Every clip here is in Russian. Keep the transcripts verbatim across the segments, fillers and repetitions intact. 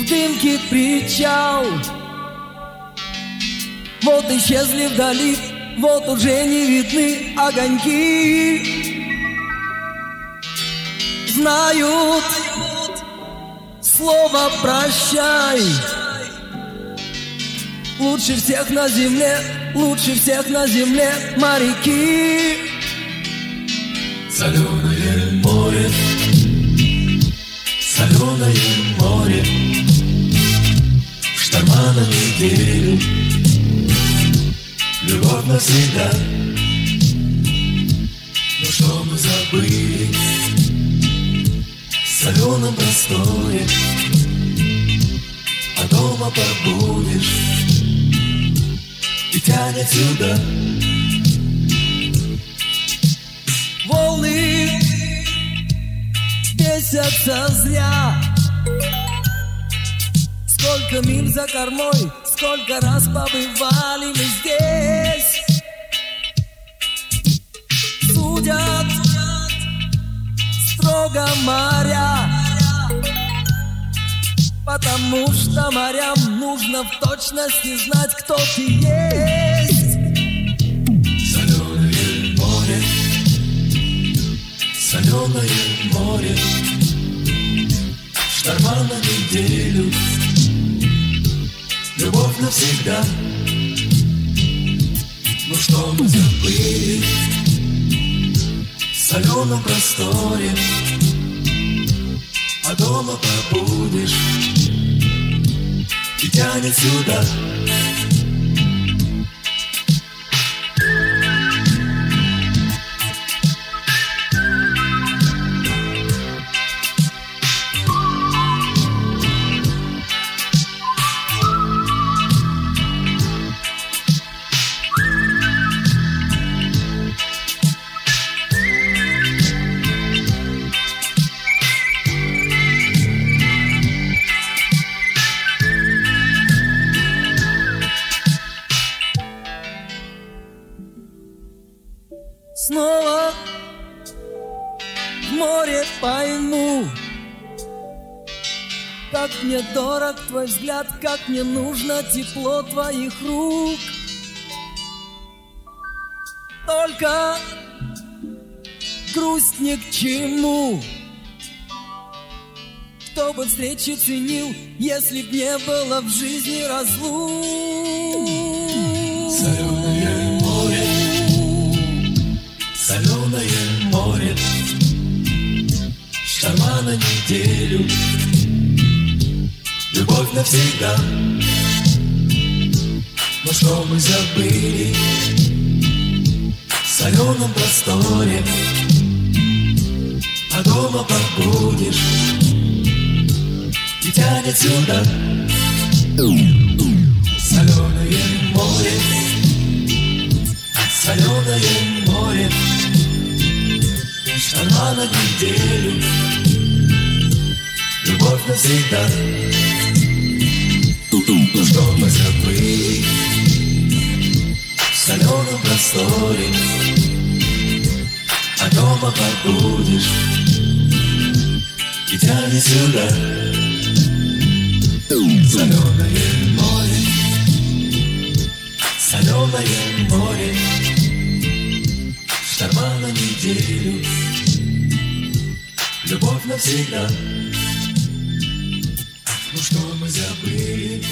в дымке причал. Вот исчезли вдали, вот уже не видны огоньки. Знают слово «прощай». Лучше всех на земле, лучше всех на земле моряки. Соленое море, соленое море, шторма на неделю, любовь навсегда. Но что мы забыли в соленом просторе, а дома побудешь и тянет сюда. Волны бесятся зря. Сколько миль за кормой, сколько раз побывали мы здесь. Судят строго моря, потому что морям нужно в точности знать, кто ты есть. Соленое море, соленое море, шторма на неделю, любовь навсегда. Ну что мы забыли в соленом просторе, а дома побудешь и тянет сюда. Снова в море пойму, как мне дорог твой взгляд, как мне нужно тепло твоих рук. Только грусть ни к чему. Кто бы встречи ценил, если б не было в жизни разлук. Соленое море, соленое море, шторма на неделю, любовь навсегда. Но что мы забыли в соленом просторе, а дома побудешь и тянет сюда. Соленое море, соленое море, шторма на неделю, любовь навсегда. Ну что мы забыли в соленом просторе, а дома побудешь и тянет сюда. Соленое море, соленое море, шторма на неделю, любовь навсегда. Ну что мы забыли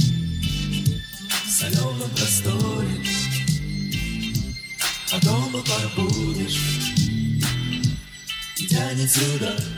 в соленом просторе, а дома побудешь и тянет сюда.